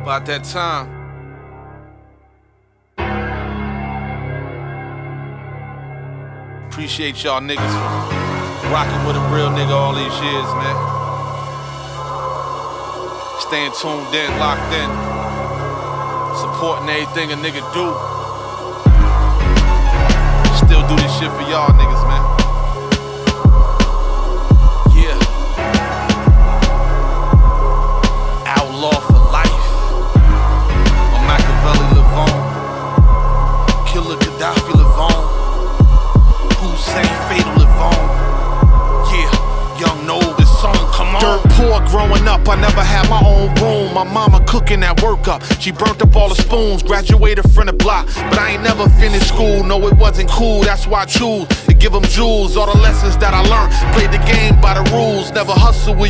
About that time. Appreciate y'all niggas for rocking with a real nigga all these years, man. Staying tuned in, locked in, supporting everything a nigga do. Still do this shit for y'all niggas, man. Yeah. Outlaw for life. On Machiavelli live on. Killer Gaddafi live on. Hussein Fatal live on. Yeah, Young No, this song, come on. Dirt poor growing up, I never had my own room. My mama cooking that work up. She burnt up all the spoons, graduated from the block. But I ain't never finished school, no it wasn't cool. That's why I choose to give them jewels. All the lessons that I learned, played the game by the rules. Never hustle with